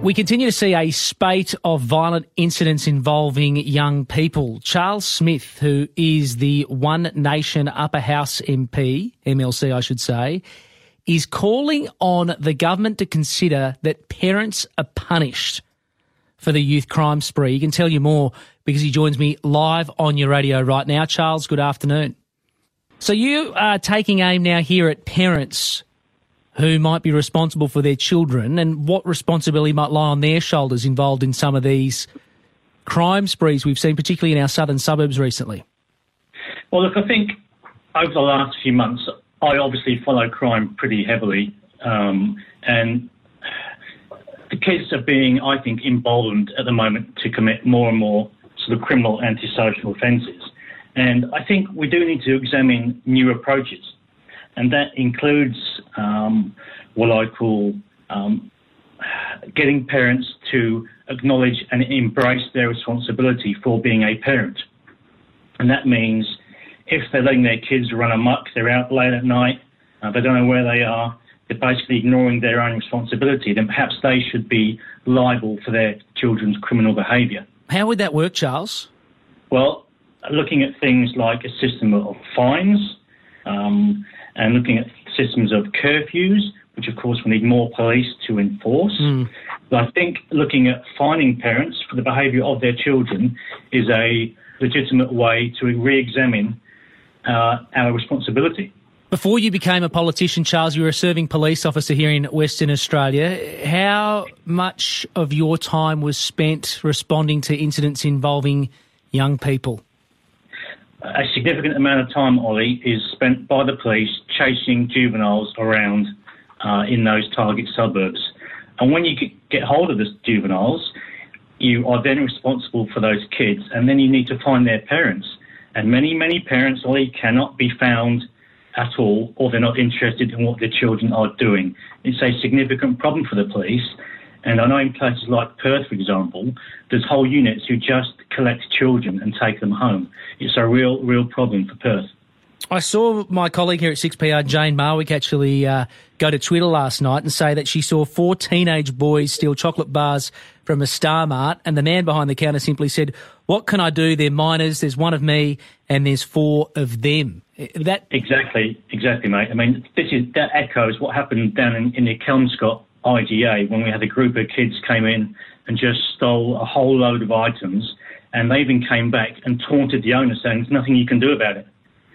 We continue to see a spate of violent incidents involving young people. Charles Smith, who is the One Nation Upper House MP, MLC I should say, is calling on the government to consider that parents are punished for the youth crime spree. He can tell you more because he joins me live on your radio right now. Charles, good afternoon. So you are taking aim now here at parents who might be responsible for their children and what responsibility might lie on their shoulders involved in some of these crime sprees we've seen, particularly in our southern suburbs recently. Well, look, I think over the last few months, I obviously follow crime pretty heavily, and the kids are being, I think, emboldened at the moment to commit more and more sort of criminal antisocial offences. And I think we do need to examine new approaches. And that includes what I call getting parents to acknowledge and embrace their responsibility for being a parent. And that means if they're letting their kids run amok, they're out late at night, they don't know where they are, they're basically ignoring their own responsibility, then perhaps they should be liable for their children's criminal behaviour. How would that work, Charles? Well, looking at things like a system of fines, and looking at systems of curfews, which of course we need more police to enforce. But I think looking at fining parents for the behaviour of their children is a legitimate way to re-examine our responsibility. Before you became a politician, Charles, you were a serving police officer here in Western Australia. How much of your time was spent responding to incidents involving young people? A significant amount of time, Ollie, is spent by the police chasing juveniles around in those target suburbs. And when you get hold of the juveniles, you are then responsible for those kids, and then you need to find their parents. And many, many parents, Ollie, cannot be found at all, or they're not interested in what their children are doing. It's a significant problem for the police. And I know in places like Perth, for example, there's whole units who just collect children and take them home. It's a real problem for Perth. I saw my colleague here at 6PR, Jane Marwick, actually go to Twitter last night and say that she saw 4 teenage boys steal chocolate bars from a Star Mart, and the man behind the counter simply said, "What can I do? They're minors. There's one of me and there's 4 of them." Exactly, mate. I mean, that echoes what happened down in the Kelmscott IGA when we had a group of kids came in and just stole a whole load of items, and they even came back and taunted the owner saying there's nothing you can do about it.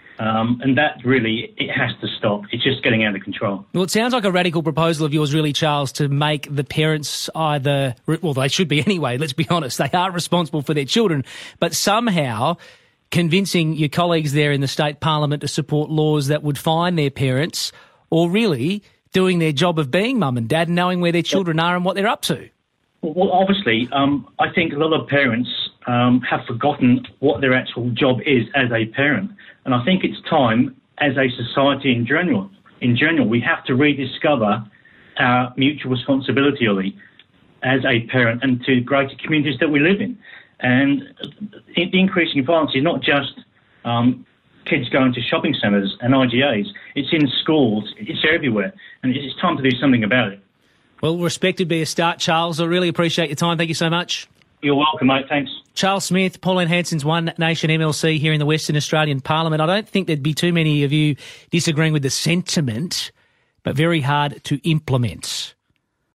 And that really, it has to stop. It's just getting out of control. Well, it sounds like a radical proposal of yours, really, Charles, to make the parents either, well, they should be anyway, let's be honest, they are responsible for their children, but somehow convincing your colleagues there in the state parliament to support laws that would fine their parents, or really doing their job of being mum and dad, knowing where their children are and what they're up to. Well, obviously, I think a lot of parents have forgotten what their actual job is as a parent. And I think it's time, as a society in general, we have to rediscover our mutual responsibility, Ollie, as a parent and to greater communities that we live in. And the increasing violence is not just kids going to shopping centres and IGAs. It's in schools. It's everywhere. And it's time to do something about it. Well, respected be a start, Charles. I really appreciate your time. Thank you so much. You're welcome, mate. Thanks. Charles Smith, Pauline Hanson's One Nation MLC here in the Western Australian Parliament. I don't think there'd be too many of you disagreeing with the sentiment, but very hard to implement.